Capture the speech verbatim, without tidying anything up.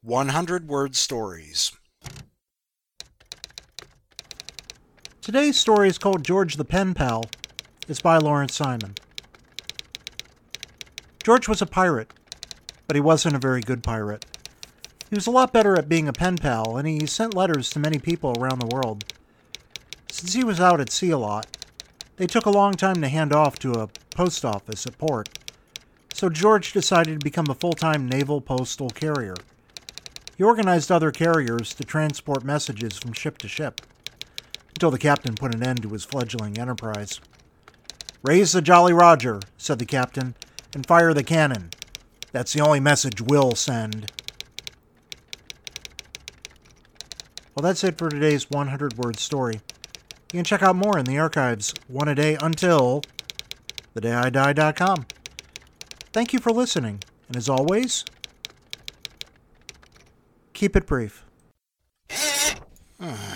one hundred word stories. Today's story is called George the Pen Pal. It's by Lawrence Simon. George was a pirate, but he wasn't a very good pirate. He was a lot better at being a pen pal, and he sent letters to many people around the world. Since he was out at sea a lot, they took a long time to hand off to a post office at port, so George decided to become a full-time naval postal carrier. He organized other carriers to transport messages from ship to ship, until the captain put an end to his fledgling enterprise. "Raise the Jolly Roger," said the captain, "and fire the cannon. That's the only message we'll send." Well, that's it for today's one hundred word story. You can check out more in the archives, one a day until the day I die dot com. Thank you for listening, and as always, keep it brief.